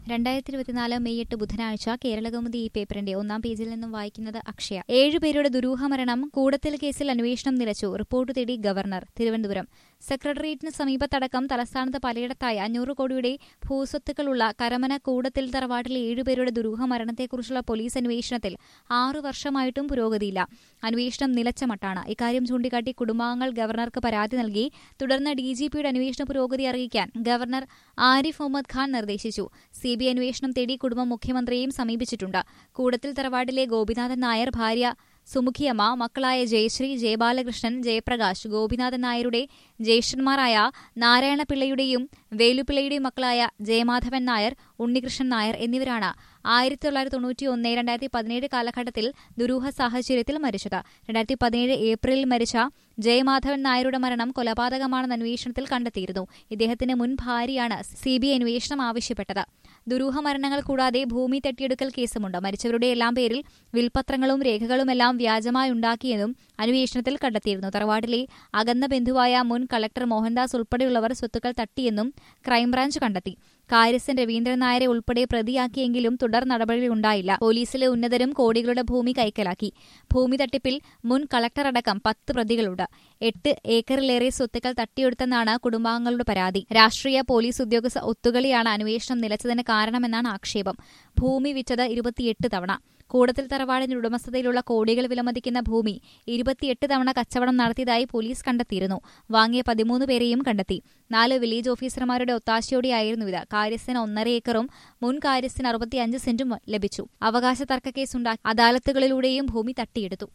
2024 May 8 ബുധനാഴ്ച കേരളകൗമുദി ഈ പേപ്പറിന്റെ ഒന്നാം പേജിൽ നിന്നും വായിക്കുന്നത് അക്ഷയ. 7 പേരുടെ ദുരൂഹമരണം കൂടത്തിൽ കേസിൽ അന്വേഷണം നിലച്ചു. റിപ്പോർട്ട് തേടി ഗവർണർ. തിരുവനന്തപുരം. സെക്രട്ടേറിയറ്റിന് സമീപത്തടക്കം തലസ്ഥാനത്ത് പലയിടത്തായി 500 കോടിയുടെ ഭൂസ്വത്തുക്കളുള്ള കരമന കൂടത്തിൽ തറവാട്ടിലെ 7 പേരുടെ ദുരൂഹമരണത്തെക്കുറിച്ചുള്ള പോലീസ് അന്വേഷണത്തിൽ 6 വർഷമായിട്ടും പുരോഗതിയില്ല. അന്വേഷണം നിലച്ച മട്ടാണ്. ഇക്കാര്യം ചൂണ്ടിക്കാട്ടി കുടുംബാംഗങ്ങൾ ഗവർണർക്ക് പരാതി നൽകി. തുടർന്ന് ഡിജിപിയുടെ അന്വേഷണ പുരോഗതി അറിയിക്കാൻ ഗവർണർ ആരിഫ് മുഹമ്മദ് ഖാൻ നിർദ്ദേശിച്ചു. സിബിഐ അന്വേഷണം തേടി കുടുംബം മുഖ്യമന്ത്രിയെയും സമീപിച്ചിട്ടുണ്ട്. കൂടത്തിൽ തറവാട്ടിലെ ഗോപിനാഥൻ നായർ, ഭാര്യ സുമുഖിയമ്മ, മക്കളായ ജയശ്രീ, ജയബാലകൃഷ്ണൻ, ജയപ്രകാശ്, ഗോപിനാഥൻ നായരുടെ ജ്യേഷ്ഠന്മാരായ നാരായണപിള്ളയുടെയും വേലുപിള്ളയുടെയും മക്കളായ ജയമാധവൻ നായർ, ഉണ്ണികൃഷ്ണൻ നായർ എന്നിവരാണ് 1991-2017 കാലഘട്ടത്തിൽ ദുരൂഹ സാഹചര്യത്തിൽ മരിച്ചത്. 2017 ഏപ്രിലിൽ മരിച്ച ജയമാധവൻ നായരുടെ മരണം കൊലപാതകമാണെന്ന് അന്വേഷണത്തിൽ കണ്ടെത്തിയിരുന്നു. ഇദ്ദേഹത്തിന്റെ മുൻ ഭാര്യയാണ് സിബിഐ അന്വേഷണം ആവശ്യപ്പെട്ടത്. ദുരൂഹ മരണങ്ങൾ കൂടാതെ ഭൂമി തട്ടിയെടുക്കൽ കേസുമുണ്ട്. മരിച്ചവരുടെ എല്ലാം പേരിൽ വിൽപത്രങ്ങളും രേഖകളുമെല്ലാം വ്യാജമായുണ്ടാക്കിയെന്നും അന്വേഷണത്തിൽ കണ്ടെത്തിയിരുന്നു. തറവാട്ടിലെ അകന്ന ബന്ധുവായ മുൻ കളക്ടർ മോഹൻദാസ് ഉൾപ്പെടെയുള്ളവർ സ്വത്തുക്കൾ തട്ടിയെന്നും ക്രൈംബ്രാഞ്ച് കണ്ടെത്തി. കാര്യസ്ഥൻ രവീന്ദ്രൻ നായരെ ഉൾപ്പെടെ പ്രതിയാക്കിയെങ്കിലും തുടർ നടപടികളുണ്ടായില്ല. പോലീസിലെ ഉന്നതരും കോടികളുടെ ഭൂമി കൈക്കലാക്കി. ഭൂമി തട്ടിപ്പിൽ മുൻ കളക്ടർ അടക്കം 10 പ്രതികളുണ്ട്. 8 ഏക്കറിലേറെ സ്വത്തുക്കൾ തട്ടിയെടുത്തെന്നാണ് കുടുംബാംഗങ്ങളുടെ പരാതി. രാഷ്ട്രീയ പോലീസ് ഉദ്യോഗസ്ഥ ഒത്തുകളിയാണ് അന്വേഷണം നിലച്ചതിന് കാരണമെന്നാണ് ആക്ഷേപം. ഭൂമി വിറ്റത് 28 തവണ. കൂടത്തിൽ തറവാടിന്റെ ഉടമസ്ഥതയിലുള്ള കോടികൾ വിലമതിക്കുന്ന ഭൂമി 28 തവണ കച്ചവടം നടത്തിയതായി പോലീസ് കണ്ടെത്തിയിരുന്നു. വാങ്ങിയ 13 പേരെയും കണ്ടെത്തി. 4 വില്ലേജ് ഓഫീസർമാരുടെ ഒത്താശയോടെയായിരുന്നു ഇത്. കാര്യസ്ഥന് 1.5 ഏക്കറും മുൻ കാര്യസ്ഥന് 65 സെന്റും ലഭിച്ചു. അവകാശ തർക്ക കേസുണ്ടാക്കി അദാലത്തുകളിലൂടെയും ഭൂമി തട്ടിയെടുത്തു.